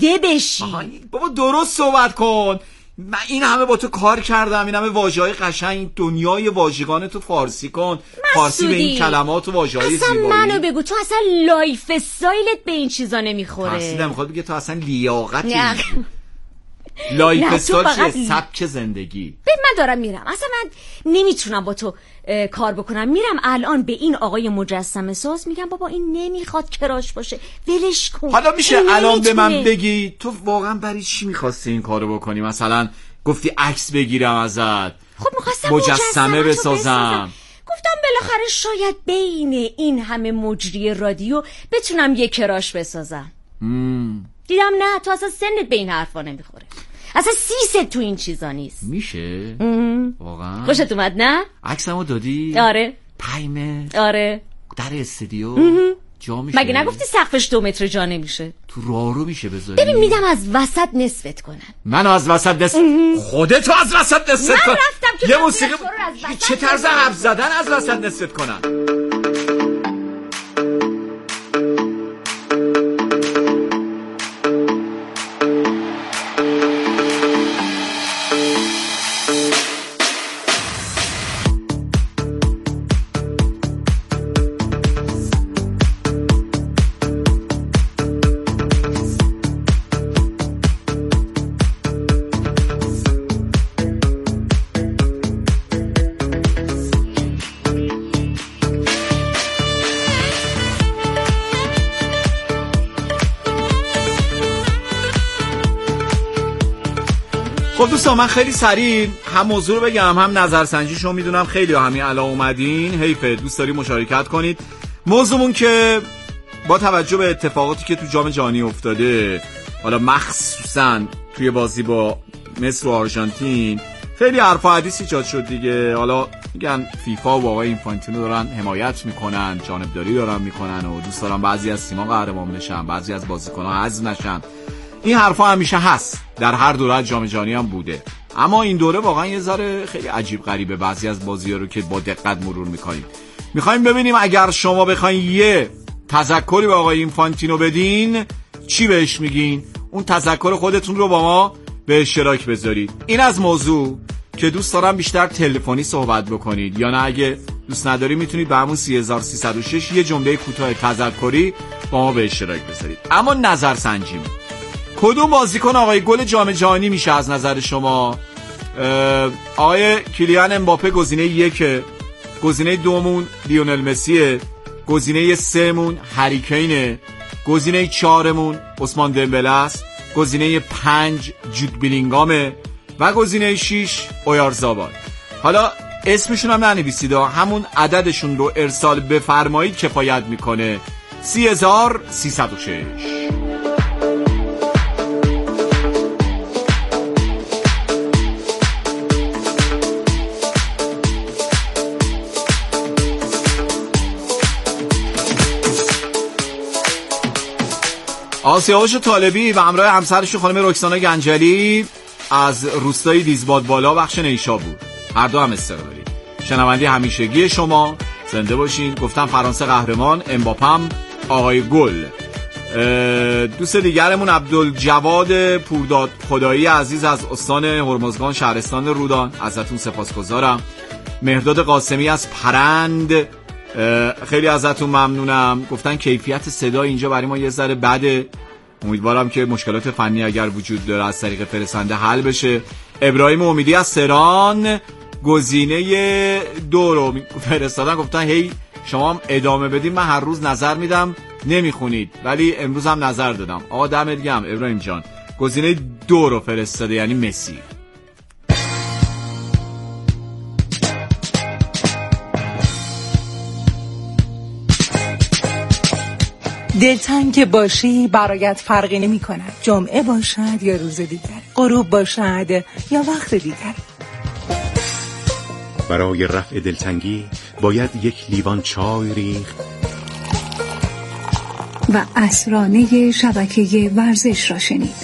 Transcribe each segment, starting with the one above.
دیده بشی. بابا درست صحبت کن. من این همه با تو کار کردم، این همه واژه‌های قشنگ، دنیای واژگان تو فارسی کن. فارسی به این کلمات و واژه‌های زیبایی. اصلا منو بگو، تو اصلا لایف استایلت به این چیزا نمیخوره. ترسیدم میخواد بگه تو اصلا لیاقتی. لایف استایل سبک زندگی. من دارم میرم، اصلا من نمیتونم با تو کار بکنم. میرم الان به این آقای مجسمه ساز میگم بابا این نمیخواد کراش باشه، ولش کن. حالا میشه الان به من بگی تو واقعا برای چی میخواستی این کارو بکنی؟ مثلا گفتی عکس بگیرم ازت، خب میخواستم مجسمه بسازم. گفتم بالاخره شاید بین این همه مجری رادیو بتونم یه کراش بسازم. دیدم نه، تو اصلا سنت به این حرفا نمیخوره، اصلا سیست تو این چیزا نیست. میشه؟ واقعا؟ خوشت اومد نه؟ عکسمو دادی؟ آره. پایمه؟ آره. در استودیو؟ جا میشه؟ مگه نگفتی سقفش 2 متر جا نمیشه؟ تو رارو میشه بذاری؟ ببین میدم از وسط نصفت کنن. منو از وسط نصف؟ خودتو از وسط نصفت کن؟ من رفتم که یه موسیقی چه طرز حرف زدن از وسط نصفت کنن؟ خب دوستان، من خیلی سریع هم موضوع رو بگم هم نظرسنجیشو. میدونم خیلی همین الان اومدین، حیفه، دوست داری مشارکت کنید. موضوعمون که با توجه به اتفاقاتی که تو جام جهانی افتاده، حالا مخصوصا توی بازی با مصر و آرژانتین، خیلی حرف و حدیث ایجاد شد دیگه. حالا میگن فیفا و آقای اینفانتینو دارن حمایت میکنن، جانبداری دارن میکنن و دوست دارن بعضی از تیم‌ها قهرمان نشن، بعضی از بازیکن‌ها حذف نشن. این حرفا همیشه هست، در هر دوره جام جهانی هم بوده. اما این دوره واقعا یه ذره خیلی عجیب غریبه. بعضی از بازی‌ها رو که با دقت مرور می‌کنیم، می‌خوایم ببینیم اگر شما بخواید یه تذکری به آقای اینفانتینو بدین چی بهش میگین؟ اون تذکر خودتون رو با ما به اشتراک بذارید. این از موضوع که دوست دارم بیشتر تلفنی صحبت بکنید، یا نه اگه دوست نداری میتونید به همون 3306 یه جمله کوتاه تذکری با ما به اشتراک بذارید. اما نظرسنجی، کدوم بازیکن آقای گل جام جهانی میشه از نظر شما؟ آقای کیلیان امباپه گزینه 1، گزینه 2مون لیونل مسیه، گزینه 3مون هری کینه، گزینه 4مون عثمان دمبله است، گزینه 5 جود بیلینگامه و گزینه 6 اویارزابال. حالا اسمشون هم ننویسید، همون عددشون رو ارسال بفرمایید کفایت میکنه. 3306. آسیاوش طالبی و همراه همسرش خانم رکسانا گنجلی از روستای دیزباد بالا بخش نیشابور، هر دو هم استقلالی. شنونده همیشگی شما، زنده باشین. گفتم فرانسه قهرمان، امباپم آقای گل. دوست دیگرمون عبدالجواد پورداد خدایی عزیز از استان هرمزگان شهرستان رودان، ازتون سپاسگزارم. مهرداد قاسمی از پرند، خیلی ازتون ممنونم. گفتن کیفیت صدا اینجا برای ما یه ذره بده، امیدوارم که مشکلات فنی اگر وجود داره از طریق فرستنده حل بشه. ابراهیم امیدی از تهران گزینه 2 رو فرستادن، گفتن هی شما هم ادامه بدین، من هر روز نظر میدم نمیخونید، ولی امروز هم نظر دادم. آقا دمت گرم ابراهیم جان. گزینه 2 رو فرستاده، یعنی مسی. دلتنگ که باشی برایت فرقی نمی کند، جمعه باشد یا روز دیگر، غروب باشد یا وقت دیگر. برای رفع دلتنگی باید یک لیوان چای ریخت و عصرانه شبکه ورزش را شنید.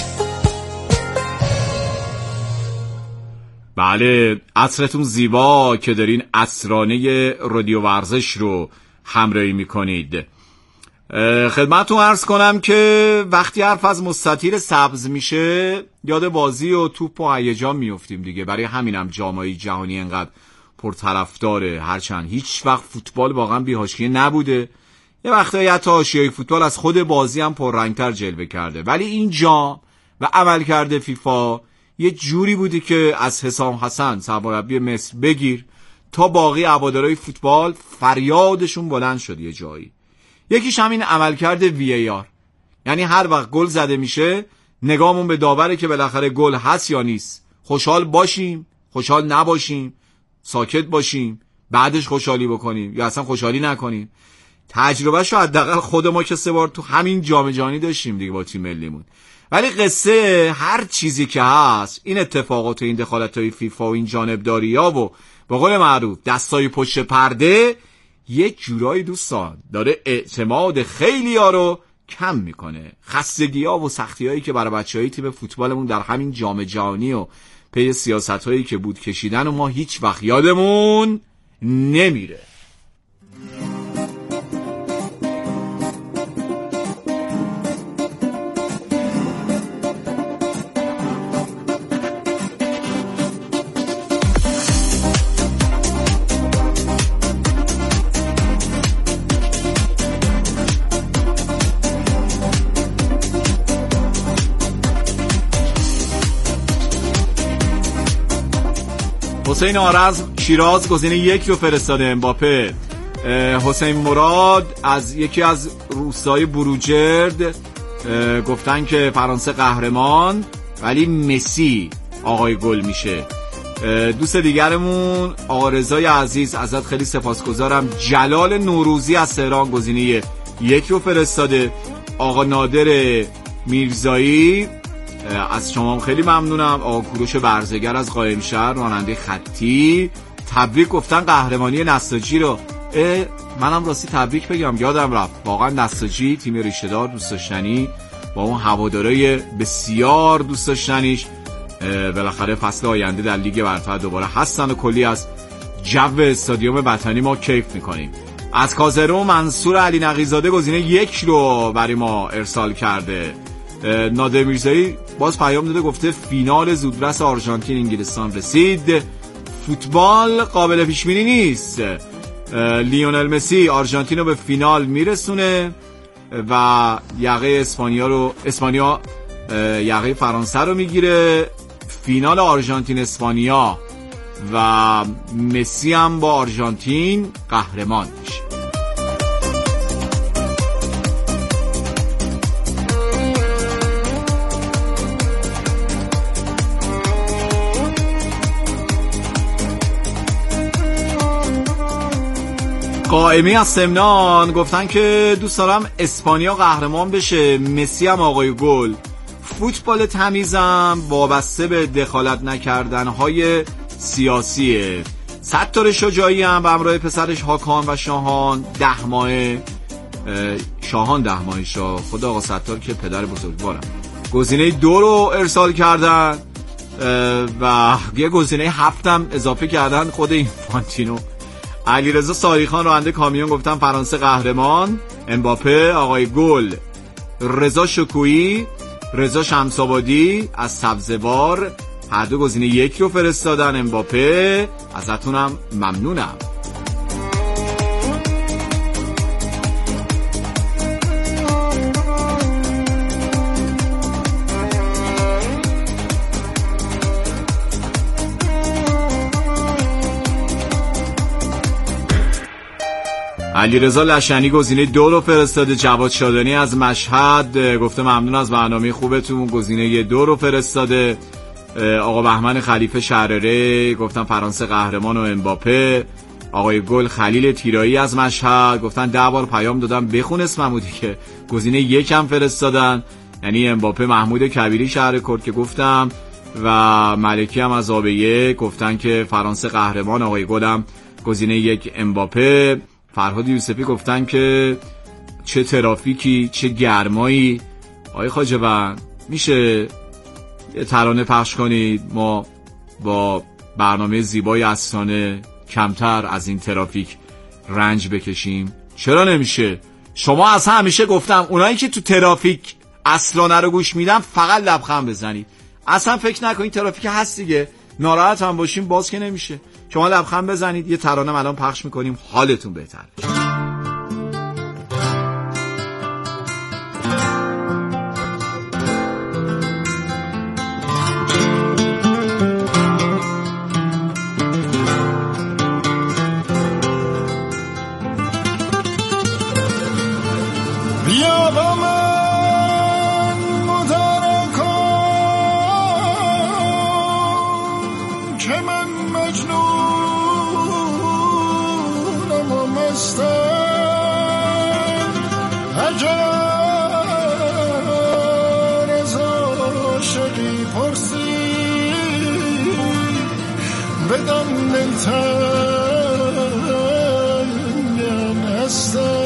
بله، عصرتون زیبا که دارین عصرانه رادیو ورزش رو همراهی میکنید. خدمتتون عرض کنم که وقتی حرف از مستطیل سبز میشه یاد بازی و توپ و هیجان میافتیم دیگه. برای همینم جام‌های جهانی انقدر پرطرفداره، هرچند هیچ وقت فوتبال واقعا بی‌حاشیه نبوده. یه وقتایی حتی حاشیه فوتبال از خود بازی هم پررنگتر جلوه کرده، ولی این جام و عملکرد فیفا یه جوری بودی که از حسام حسن سرمربی مصر بگیر تا باقی هوادارهای فوتبال فریادشون بلند شد یه جایی. یکیش همین عملکرد VAR، یعنی هر وقت گل زده میشه نگاهمون به داوره که بالاخره گل هست یا نیست، خوشحال باشیم، خوشحال نباشیم، ساکت باشیم، بعدش خوشحالی بکنیم یا اصلا خوشحالی نکنیم. تجربهشو حداقل خود ما که 3 بار تو همین جام جهانی داشتیم دیگه با تیم ملیمون. ولی قصه هر چیزی که هست، این اتفاقات و این دخالت‌های فیفا و این جانبداری‌ها و به قول معروف دستای پشت پرده یه جورایی دوستان داره اعتماد خیلی‌ها رو کم میکنه. خستگی‌ها و سختی‌هایی که برای بچه‌های تیم فوتبالمون در همین جام جهانی و پی سیاست‌هایی که بود کشیدن و ما هیچ وقت یادمون نمیره. حسین آرز شیراز گزینه 1 رو فرستاده امباپه. حسین مراد از یکی از روستای بروجرد گفتن که فرانسه قهرمان ولی مسی آقای گل میشه. دوست دیگرمون آقا رضای عزیز، ازت خیلی سپاسگزارم. جلال نوروزی از تهران گزینه 1 رو فرستاده. آقا نادر میرزایی از شما خیلی ممنونم. آقا کوروش برزگر از قائمشهر راننده خطی تبریک گفتن قهرمانی نساجی رو. منم راستی تبریک بگم یادم رفت، واقعا نساجی تیم ریشه‌دار دوست داشتنی با اون هوادارهای بسیار دوست داشتنیش بالاخره فصل آینده در لیگ برتر دوباره هستن و کلی از جو استادیوم وطنی ما کیف میکنیم. از کازرو منصور علی نقیزاده گزینه 1 رو برای ما ارسال کرده. نادر میرزایی باز پیام داده گفته فینال زودرس آرژانتین انگلستان رسید، فوتبال قابل پیش بینی نیست، لیونل مسی آرژانتین رو به فینال میرسونه و یقه اسپانیا یقه فرانسه رو میگیره. فینال آرژانتین اسپانیا و مسی هم با آرژانتین قهرمان میشه. قائمی از سمنان گفتن که دوست دارم اسپانیا قهرمان بشه، مسی هم آقای گل. فوتبال تمیزم وابسته به دخالت نکردنهای سیاسیه. ستار شجاعی هم به همراه پسرش هاکان و شاهان 10 ماهه، شاهان 10 ماهه شاه، خدا آقا ستار که پدر بزرگوارم، گزینه 2 رو ارسال کردن و یه گزینه 7 هم اضافه کردن خود اینفانتینو. علیرضا صادقخان راننده کامیون گفتن فرانسه قهرمان، امباپه آقای گل. رضا شکویی، رضا شمس‌آبادی از سبزوار هر دو گزینه 1 رو فرستادن. امباپه ازتونم ممنونم. علیرضا لشنی گزینه 2 رو فرستاده. جواد شادانی از مشهد گفته ممنون از برنامه خوبتون، گزینه 2 رو فرستاده. آقا بهمن خلیفه شرره گفتن فرانسه قهرمان و امباپه. آقای گل خلیل تیرایی از مشهد گفتن 10 بار پیام دادم بخون اسممو دیگه، گزینه 1 هم فرستادن، یعنی امباپه. محمود کبیری شهر کرد که گفتم و ملکی هم از آبیه گفتن که فرانسه قهرمان، آقای گلم گزینه 1 امباپه. فرهاد یوسفی گفتن که چه ترافیکی، چه گرمایی. آقای خواجه‌بند میشه یه ترانه پخش کنید ما با برنامه زیبای استانه کمتر از این ترافیک رنج بکشیم؟ چرا نمیشه؟ شما اصلا همیشه گفتم اونایی که تو ترافیک اصلا نرو گوش میدن فقط لبخند بزنید. اصلا فکر نکنید ترافیک هست دیگه، ناراحت هم باشیم باز که نمیشه. شما لبخند بزنید. یه ترانه الان پخش میکنیم حالتون بهتر. بیا با من مدارا کن که من مجنونم و مستم، اگر از عاشقی پرسی بدان دلتنگم هستم.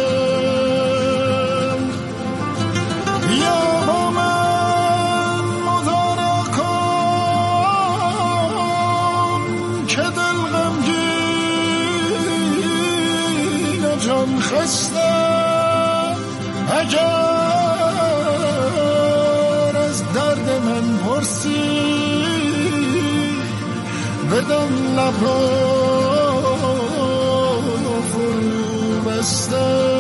خستم اگر از درد من پرسی بدان لب را فرو بستم.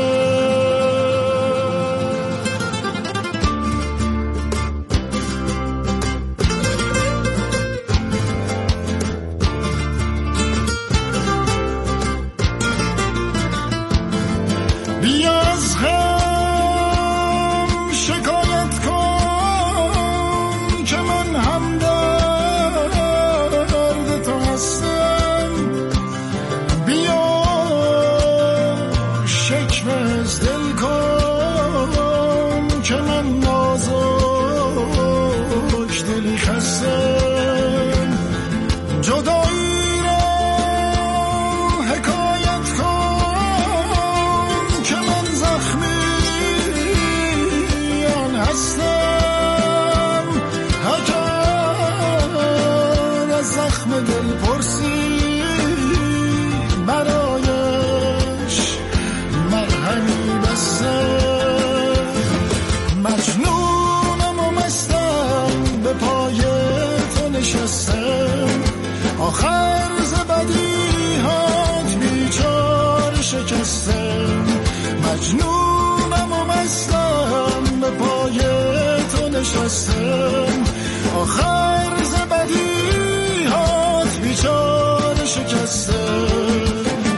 آخر زبدی هات بیچار شکستم، مجنونم و مستم به پای تو نشستم. آخر زبدی هات بیچار شکستم.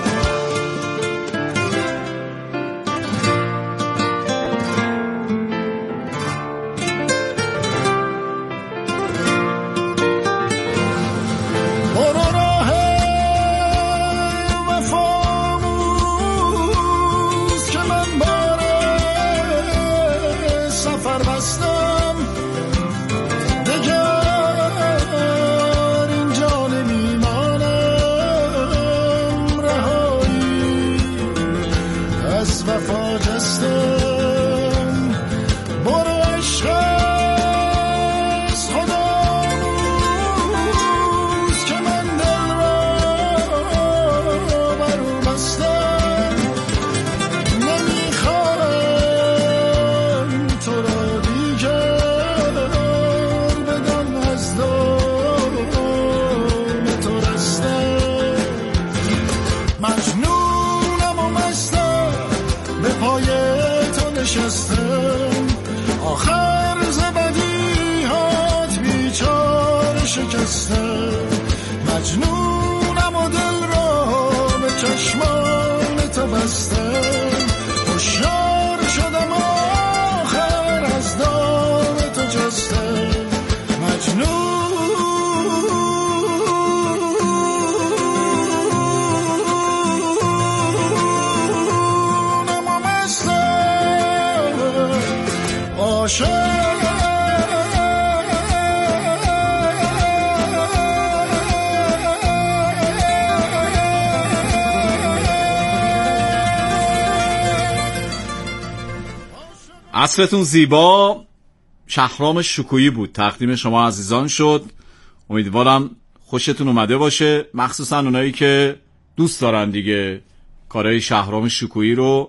آخر زبدی هات بیچار شکستم، مجنونم و دل را به چشمان تو بستم. هوشیار شدم آخر از دام تو جستم، عصرتون زیبا. شهرام شکویی بود تقدیم شما عزیزان شد. امیدوارم خوشتون اومده باشه، مخصوصا اونایی که دوست دارن دیگه کارهای شهرام شکویی رو،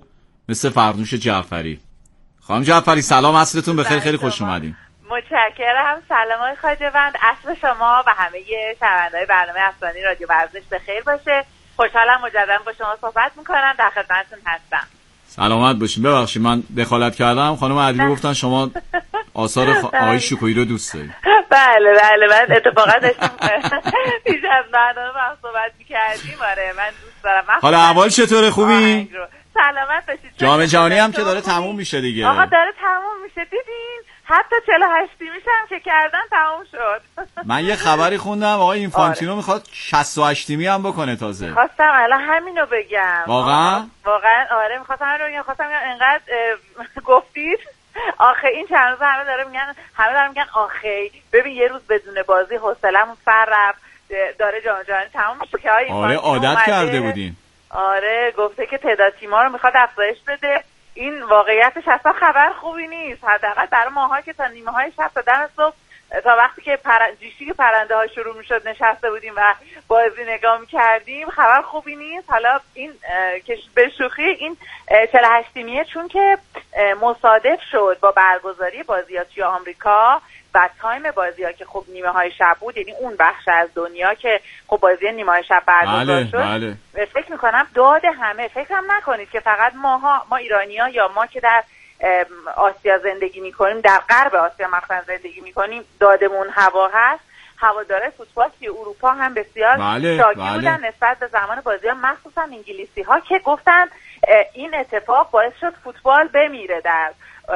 مثل فرنوش جعفری. خانم جعفری سلام، عصرتون بخیر، خیلی خوش اومدین. متشکرم. سلام خواجه‌بند، عصر شما و همه شنونده‌های برنامه افسانه‌ای رادیو ورزش بخیر باشه. خوشحالم مجددا با شما صحبت می‌کنم، در خدمتتون هستم. سلامت باشین. ببخشید من دخالت کردم. خانم عدلی گفتن شما آثار آقای شکویی رو دوست دارید. بله من اتفاقا داشتم پیش از برنامه با صحبت می‌کردیم. آره من دوست دارم. حالا احوال چطوره؟ خوبی؟ سلامت باشید. جام جهانی هم که داره تموم میشه دیگه. آقا داره تموم میشه، دیدین؟ حتی 48 تیمیش هم که کردن تموم شد. من یه خبری خوندم آقای اینفانتینو میخواد 68 تیمی هم بکنه تازه. خواستم الان همینو بگم. واقعا آره میخواستم انقدر گفتید. آخه این چند روز همه دارن میگن آخه ببین یه روز بدون بازی حوصله‌مون سر رفت، داره جام جهانی تموم میشه که آره عادت کرده بودین. آره گفته که تعداد تیم‌ها رو میخواد افزایش بده. این واقعیتش اصلا خبر خوبی نیست، حداقل برای ماها که تا نیمه های شب تا دم صبح تا وقتی که جیشی پرنده ها شروع میشد نشسته بودیم و بازی نگاه میکردیم، خبر خوبی نیست. حالا این به شوخی این 48 تیمیه چون که مصادف شد با برگزاری بازی‌ها توی آمریکا و تایم بازی‌ها که خب نیمه های شب بود، یعنی اون بخش از دنیا که خب بازی نیمه های شب برگزار شد. بله. فکر میکنم داد همه، فکرم نکنید که فقط ما ایرانی‌ها یا ما که در آسیا زندگی میکنیم، در غرب آسیا مثلا زندگی میکنیم، دادمون هوا هست. هواداره فوتبال توی اروپا هم بسیار شاکی بودن نسبت به زمان بازی‌ها، مخصوصا انگلیسی‌ها که گفتن این اتفاق باعث شد فوتبال بمیره در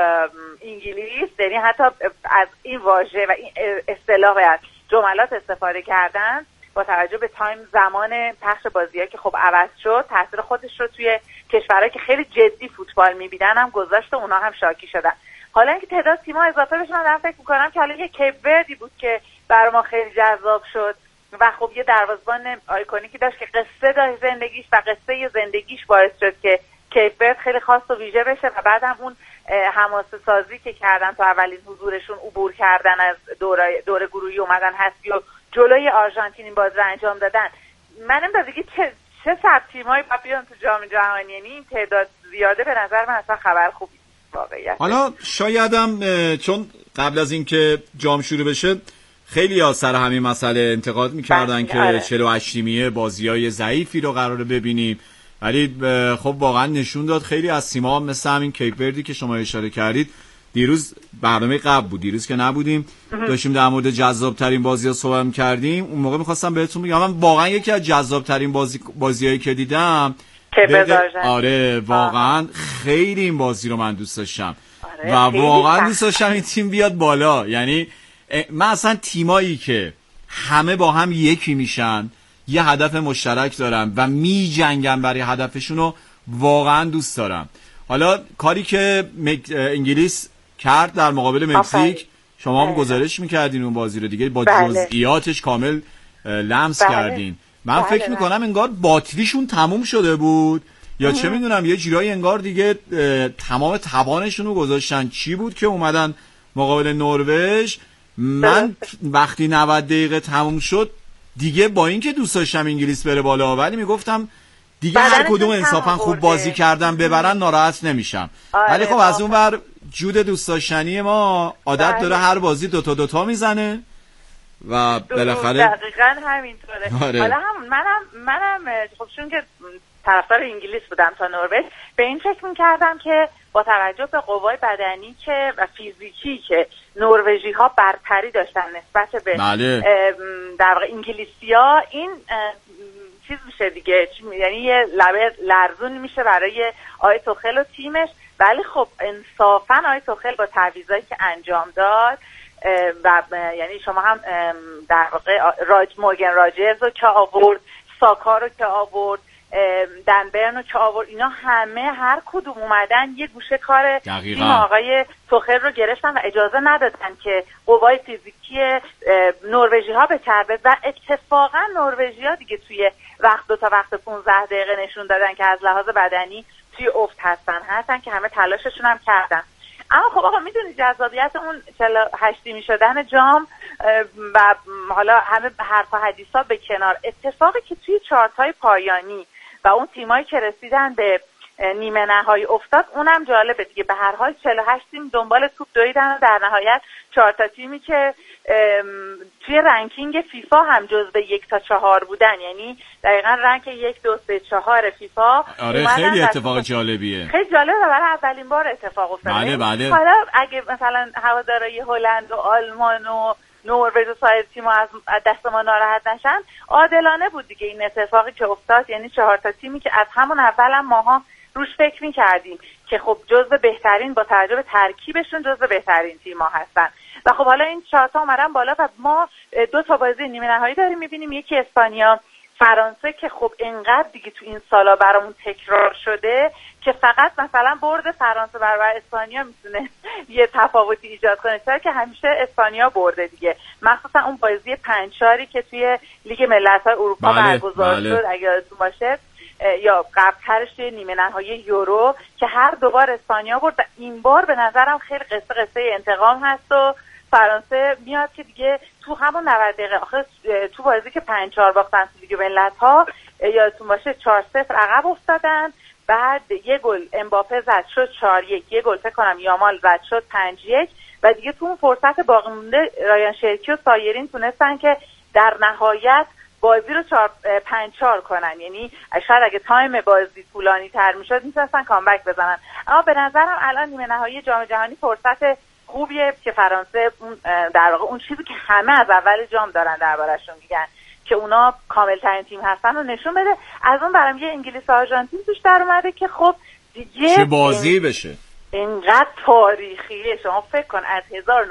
انگلیس. یعنی حتی از این واژه و این اصطلاح از جملات استفاده کردن با توجه به تایم زمان پخش بازی‌ها که خب عوض شد، تاثیر خودش رو توی کشورهایی که خیلی جدی فوتبال می‌بینن هم گذاشت و اونا هم شاکی شدن. حالا اینکه تعداد تیم‌ها اضافه بشه، من فکر می‌کنم که حالا یه کیپ وردی بود که برای ما خیلی جذاب شد و خب یه دروازه‌بان آیکونیکی داشت که قصه داشت زندگیش و قصه زندگیش باعث شد که کیپ ورد خیلی خاص و ویژه بشه و بعدم اون حماسه سازی که کردن تا اولین حضورشون عبور کردن از دور گروهی اومدن هستی و جلوی آرژانتین این بازی رو انجام دادن. من نمی‌دونم دیگه چه سب تیمایی بیان تو جام جهانی، یعنی این تعداد زیاده به نظر من اصلا خبر خوبی واقعیت. حالا شایدم چون قبل از اینکه جام شروع بشه خیلی ها سر همین مسئله انتقاد می‌کردن که 48 تیمیه بازی‌های ضعیفی رو قراره ببینیم، ولی خب واقعا نشون داد خیلی از تیم‌ها مثل همین کیپ وردی که شما اشاره کردید. دیروز برنامه قبل بود، دیروز که نبودیم داشتیم در مورد جذاب‌ترین بازی‌ها صحبت می‌کردیم. اون موقع می‌خواستم بهتون بگم من واقعا یکی از جذاب‌ترین بازی‌هایی که دیدم آره واقعا خیلی این بازی رو من دوست داشتم و واقعا دوست داشتم این تیم بیاد بالا. یعنی من اصلا تیمایی که همه با هم یکی میشن، یه هدف مشترک دارن و میجنگن برای هدفشون رو واقعا دوست دارم. حالا کاری که انگلیس کرد در مقابل مکزیک، شما هم گزارش میکردین اون بازی رو دیگه با جزئیاتش کامل لمس کردین. من فکر میکنم انگار باطلیشون تموم شده بود یا چه میدونم یه جورایی انگار دیگه تمام توانشون رو گذاشتن. چی بود که اومدن مقابل نروژ؟ من وقتی 90 دقیقه تموم شد دیگه با اینکه دوست داشتم انگلیس بره بالا، ولی میگفتم دیگه هر کدوم انصافا خوب بازی کردن ببرن ناراحت نمیشم. ولی خب از اون ور جود دوست داشتنی ما عادت داره هر بازی دوتا میزنه و بالاخره دقیقاً همینطوره. حالا منم خب چون که طرفدار انگلیس بودم تا نروژ، به این فکر می‌کردم که با توجه به قوای بدنی که و فیزیکی که نروژی‌ها برتری داشتن نسبت به در واقع انگلیسی‌ها، این چیز میشه دیگه، یعنی یه لبه لرزون میشه برای آقای توخل و تیمش. ولی خب انصافاً آقای توخل با تعویضایی که انجام داد و یعنی شما هم در واقع مورگن راجرز رو که آورد، ساکا رو که آورد، دن برن رو که آورد، اینا همه هر کدوم اومدن یه گوشه کار تیم آقای توخل رو گرفتن و اجازه ندادن که قوای فیزیکی نروژی ها بچربه و اتفاقا نروژی ها دیگه توی دو تا وقت 15 دقیقه نشون دادن که از لحاظ بدنی توی افت هستن که همه تلاششون هم کردن. اما خب آقا میدونی جذابیت اون 48 تیمی شدن جام و حالا همه حرف و حدیثا به کنار، اتفاقی که توی چارت‌های پایانی و اون تیمایی که رسیدن به نیمه نهایی افتاد اونم جالبه دیگه. به هر حال 48 تیم دنبال توپ دویدن و در نهایت 4 تا تیمی که توی رنکینگ فیفا هم جزو 1 تا 4 بودن، یعنی دقیقاً رنک 1 2 3 4 فیفا. آره خیلی اتفاق جالبیه، خیلی جالبه و برای اولین بار اتفاق افتاده. بله. حالا اگه مثلا هوادارهای هلند و آلمان و نروژ و سایر تیم‌ها از دست ما ناراحت نشن، عادلانه بود دیگه این اتفاقی که افتاد. یعنی 4 تا تیمی که از همون اول هم ماها روش فکر می‌کردیم که خب جزو بهترین، با توجه به ترکیبشون جزو بهترین تیم‌ها هستن و خب حالا این 4 تا اومدن بالا و ما 2 تا بازی نیمه نهایی داریم می‌بینیم. یکی اسپانیا فرانسه که خب انقدر دیگه تو این سالا برامون تکرار شده که فقط مثلا برد فرانسه برابر اسپانیا میتونه یه تفاوتی ایجاد کنه، چرا که همیشه اسپانیا برده دیگه، مخصوصا اون بازی 5-4 که توی لیگ ملت‌های اروپا برگزار شد اگه یادتون باشه، یا قبل‌ترش توی نیمه نهایی یورو که هر دوبار اسپانیا برد. و این بار به نظرم خیلی قصه انتقام هست و فرانسه میاد که دیگه تو همون 90 دقیقه آخر تو بازی که 5-4 باختن تو لیگ ملت‌ها، یادتون باشه 4-0 عقب افتادن، بعد یه گل امباپه زد شد 4-1، یه گل فکر کنم یامال زد شد 5-1 و دیگه تو اون فرصت باقی مونده رایان شرکی و سایرین تونستن که در نهایت بازی رو 5-4 کنن. یعنی شاید اگه تایم بازی طولانی تر میشد میتونستن کامبک بزنن. اما به نظرم الان نیمه نهایی جام جهانی فرصت خوبیه که فرانسه در واقع اون چیزی که همه از اول جام دارن دربارشون میگن که اونا کامل ترین تیم هستن رو نشون بده. از اون برام یه انگلیس و آرژانتین توش در اومده که خب دیگه چه بازی بشه، اینقدر تاریخیه. شما فکر کن از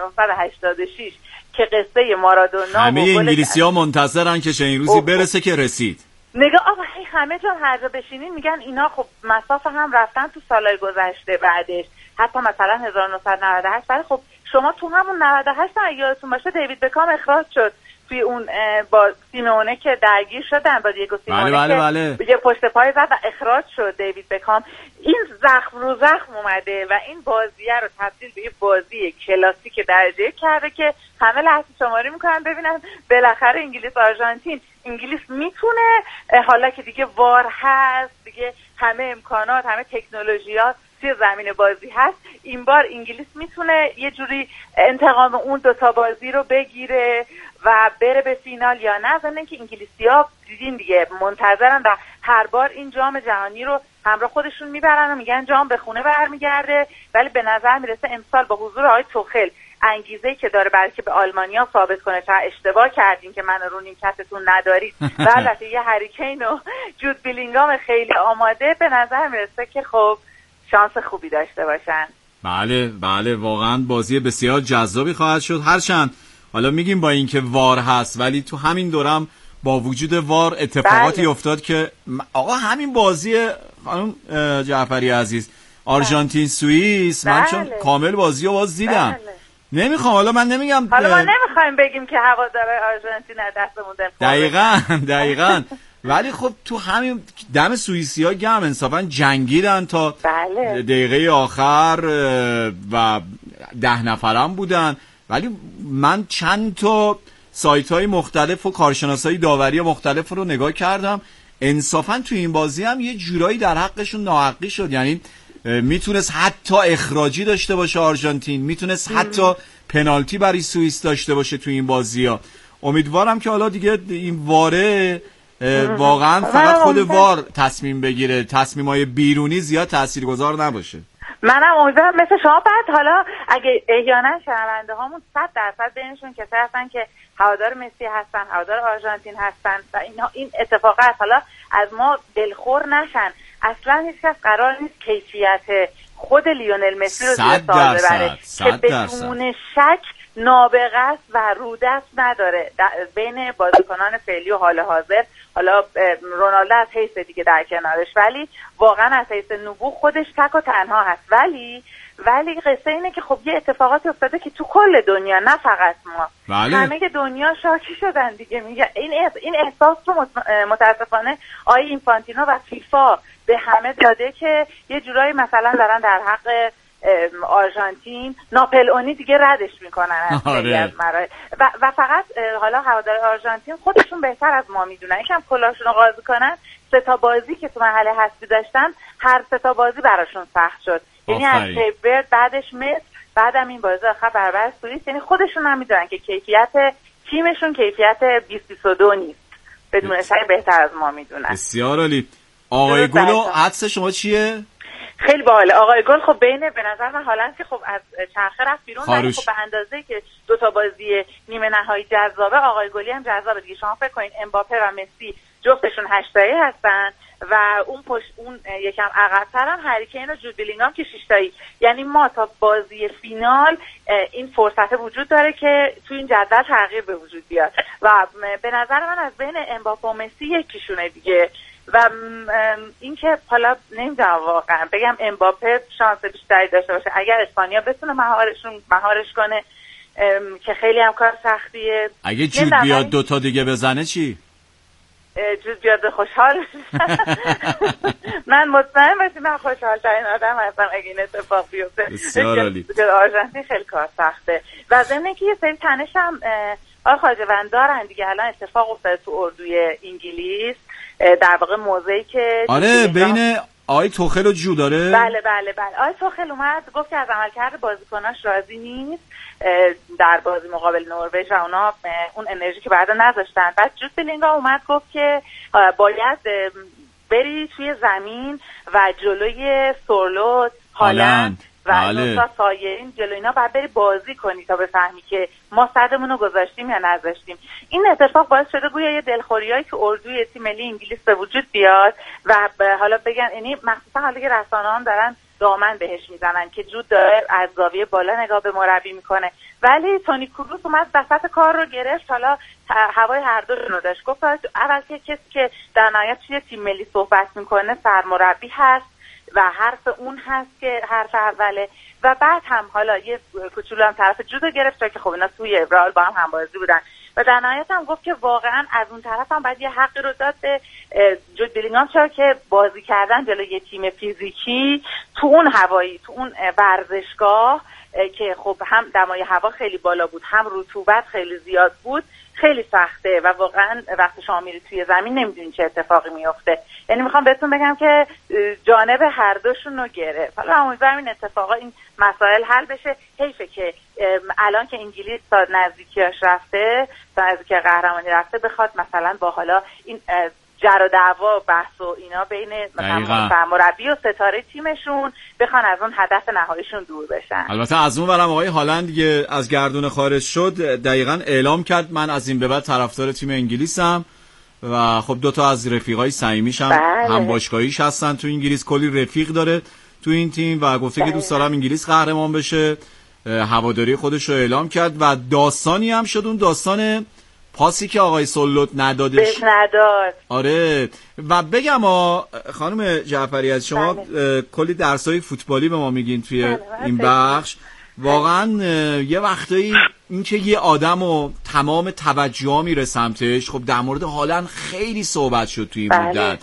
1986 که قصه مارادونا همه انگلیسی‌ها منتظرن که چه این روزی برسه که رسید. نگاه آقا همه جا هر جا بشینین میگن اینا خب مسافه هم رفتن تو سالهای گذشته بعدش، حتی مثلا 1998. ولی خب شما تو همون 98 یادتون باشه دیوید بکام اخراج شد توی اون با سیمونه که درگیر شدن با دیگو سیمونه که پشت پای زد و اخراج شد دیوید بکام. این زخم رو زخم اومده و این بازیه رو تبدیل به یه بازی کلاسیک درجه کرده که همه لحظه شماری میکنن ببینن بالاخره انگلیس آرژانتین، انگلیس میتونه حالا که دیگه وار هست، دیگه همه امکانات، همه تکنولوژیات توی زمین بازی هست، این بار انگلیس میتونه یه جوری انتقام اون 2 تا بازی رو بگیره و بره به فینال یا نه. ضمن که انگلیسی‌ها دیدین دیگه منتظرن و هر بار این جام جهانی رو همراه خودشون میبرن و میگن جام به خونه برمیگرده. ولی به نظر میرسه امسال با حضور آقای توخل انگیزه‌ای که داره برای که به آلمانیا ثابت کنه چرا اشتباه کردین که منو رو نیمکتتون ندارید و البته یه هری کین و جود بیلینگام خیلی آماده، به نظر میرسه که خب شانس خوبی داشته باشن. بله واقعا بازی بسیار جذابی خواهد شد. هرچند حالا میگیم با اینکه وار هست ولی تو همین دورم با وجود وار اتفاقاتی افتاد که آقا همین بازی خانم جعفری عزیز آرژانتین سوئیس من چون کامل بازی رو باز دیدم نمیخوام، حالا من نمیگم، حالا ما نمیخوایم بگیم که هوادارهای آرژانتین از دستمون دقیقاً ولی خب تو همین دم سوئیسی‌ها گرم انصافا جنگیدن تا دقیقه آخر و 10 نفرم بودن. ولی من چند تا سایت‌های مختلف و کارشناسای داوری مختلف رو نگاه کردم، انصافا تو این بازی هم یه جورایی در حقشون ناحقی شد. یعنی میتونست حتی اخراجی داشته باشه آرژانتین، میتونست حتی پنالتی برای سوئیس داشته باشه تو این بازی‌ها. امیدوارم که حالا دیگه این واره واقعا فقط خود وار تصمیم بگیره، تصمیم‌های بیرونی زیاد تاثیرگذار نباشه. منم امیدوارم مثل شما. بعد حالا اگه احیانا شنونده هامون 100% بینشون کسایی هستن که هوادار مسی هستن، هوادار آرژانتین هستن و این اتفاقات حالا از ما دلخور نشن، اصلا هیچ کس قرار نیست کیفیت خود لیونل مسی رو زیر سوال ببره که بدون شک نابغه است و رودست نداره بین بازیکنان فعلی و حال حاضر. حالا رونالدو از حیث دیگه در کنارش، ولی واقعا از حیث نبوغ خودش تک و تنها هست. ولی قصه اینه که خب یه اتفاقاتی افتاده که تو کل دنیا، نه فقط ما، همه دنیا شاکی شدن دیگه. میگه این احساس رو متاسفانه آقای اینفانتینو و فیفا به همه داده که یه جورایی مثلا دارن در حق آرژانتین ناپلئونی دیگه ردش میکنن و فقط حالا هوادار آرژانتین خودشون بهتر از ما میدونن، یکم کلاشون رو قاضی کنن 3 تا بازی که تو مرحله حذفی داشتن هر 3 تا بازی براشون سخت شد. یعنی از کیپ ورد، بعدش مصر، بعدم این بازی آخر برابر سوئیس. یعنی خودشون هم میدونن که کیفیت تیمشون کیفیت 2022 نیست، بدون شک بهتر از ما میدونن. بسیار عالی. آقای گل و حدس شما چیه؟ خیلی باحاله. آقای گل خب بین به نظر من هالند که خب از چرخه رفت بیرون، ولی خب به اندازه‌ای که 2 تا بازی نیمه نهایی جذابه، آقای گلی هم جذابه دیگه. شما فکر کنین امباپه و مسی جفتشون 8 تایی هستن و اون یکم عقب‌تر هم هری کین و جود بلینگهام که 6 تایی. یعنی ما تا بازی فینال این فرصت وجود داره که تو این جدول تغییر به وجود بیاد و به نظر من از بین امباپه و مسی یکیشونه دیگه. و اینکه حالا نمیدونم واقعا بگم امباپه شانس بیشتری داشته باشه اگر اسپانیا بتونه مهارش کنه که خیلی هم کار سختیه. اگه جود بیاد 2 تا دیگه بزنه چی؟ جود بیاد خوشحال من مطمئن باشم من خوشحال ترین آدم هستم اگه این اتفاق بیفته. بسیار عالی. آرژانتین خیلی کار سخته و ضمن که یه سری تنش هم آقای خواجه‌وند دارن دیگه. الان اتفاق افتاده تو اردوی انگلیس، در واقع موضعی که آره بین آقای توخل و جو داره. بله آقای توخل اومد گفت که از عملکرد بازیکناش راضی نیست در بازی مقابل نروژ و اونا اون انرژی که بعدا نذاشتن. بعد جود بلینگهام اومد گفت که باید بری توی زمین و جلوی سورلوت، هالند و نوسا سایرین جلوی اینا باید بری بازی کنی تا بفهمی که ما صدمون رو گذاشتیم یا نذاشتیم. این اتفاق باعث شده گویا یه دلخوریایی که اردوی تیم ملی انگلیس به وجود بیاد و حالا بگن، یعنی مخصوصا حالا که رسانه‌ها هم دارن دامن بهش میزنن که جود داره از زاویه بالا نگاه به مربی میکنه، ولی تونی کروس اومد وسط کار رو گرفت، حالا هوای هر دو رو داشت. گفت اول که کسی که در نهایت توی تیم ملی صحبت میکنه سرمربی هست و حرف اون هست که حرف اوله و بعد هم حالا یه کوچولو هم طرف جودو گرفت چون که خب اینا توی رئال با هم بازی بودن و در نهایت هم گفت که واقعا از اون طرف هم باید یه حقی رو داد به جود بلینگهام، چرا که بازی کردن جلوی یه تیم فیزیکی تو اون هوایی، تو اون ورزشگاه که خب هم دمای هوا خیلی بالا بود هم رطوبت خیلی زیاد بود خیلی سخته و واقعا وقتی شما میری توی زمین نمیدونی چه اتفاقی میفته. یعنی میخوام بهتون بگم که جانب هر دوشون رو گرفت. حالا امیدوارم این اتفاقا، این مسائل حل بشه. حیفه که الان که انگلیس تا نزدیکیاش رفته، تا نزدیکی قهرمانی رفته، بخواد مثلا با حالا این جر و دعوا و بحث و اینا بین مثلا مربی و ستاره تیمشون بخوان از اون هدف نهاییشون دور بشن. البته از اون برم آقای هالند دیگه از گردون خارج شد، دقیقاً اعلام کرد من از این به بعد طرفدار تیم انگلیسم و خب 2 تا از رفیقای صمیمیش هم باشگاهیش هستن تو انگلیس، کلی رفیق داره تو این تیم و گفته که دوست دارم انگلیس قهرمان بشه. هواداری خودش رو اعلام کرد و داستانی هم شد، اون داستان پاسی که آقای سولوت ندادش نداد. آره و بگم خانم جعفری از شما کلی درسای فوتبالی به ما میگین توی این بخش. واقعا یه وقتایی این که یه آدم و تمام توجه میره سمتش، خب در مورد هالند خیلی صحبت شد توی این مدت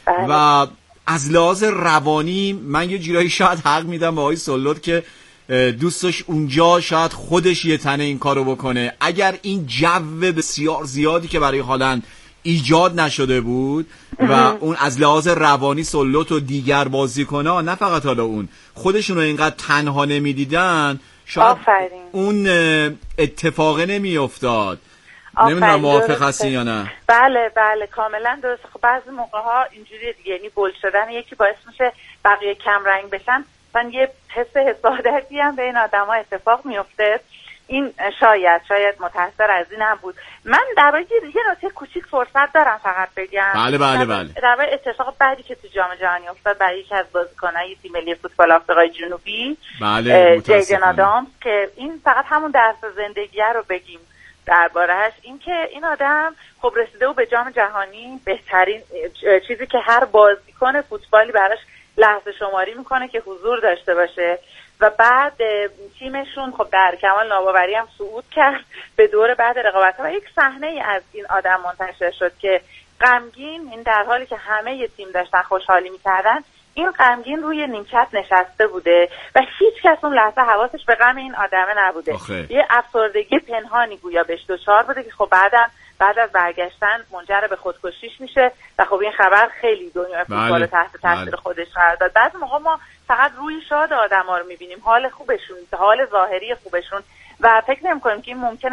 و از لحاظ روانی من یه جورایی شاید حق میدم به آقای سولوت که دوستش اونجا شاید خودش یه تنه این کارو بکنه. اگر این جو بسیار زیادی که برای هالند ایجاد نشده بود و اون از لحاظ روانی سولوت و دیگر بازیکن‌ها نه فقط حالا اون خودشون رو اینقدر تنها نمیدیدن، شاید اون اتفاقه نمیافتاد. نمیدونم موافق هستی یا نه؟ بله کاملا درسته. خب بعضی موقع‌ها اینجوریه دیگه، یعنی بول شدن یکی باعث میشه بقیه کم رنگ بشن. من یه حسادتی هم به این آدم‌ها اتفاق میفته. این شاید متأثر از این هم بود. من در واقع یه نکته کوچیک فرصت دارم فقط بگم. بله. در واقع اتفاق بعدی که تو جام جهانی افتاد برای یکی از بازیکن‌های تیم ملی فوتبال آفریقای جنوبی، جیدن آدامز، که این فقط همون درس زندگی رو بگیم درباره‌اش، این که این آدم خب رسیده بود به جام جهانی، بهترین چیزی که هر بازیکن فوتبالی براش لحظه شماری میکنه که حضور داشته باشه و بعد تیمشون خب در کمال ناباوری هم صعود کرد به دور بعد رقابت‌ها و یک صحنه از این آدم منتشر شد که غمگین، این در حالی که همه ی تیم داشتن خوشحالی میکردن، این غمگین روی نیمکت نشسته بوده و هیچ کس اون لحظه حواسش به غم این آدمه نبوده. یه افسردگی پنهانی گویا بهش دچار بوده که خب بعدم بعد از برگشتن منجر به خودکشیش میشه و خب این خبر خیلی دنیای فوتبال تحت تاثیر خودش قرار داد. بعضی موقع ما فقط روی شاد آدما رو میبینیم، حال خوبشون، حال ظاهری خوبشون و فکر نمی‌کنیم که این ممکنه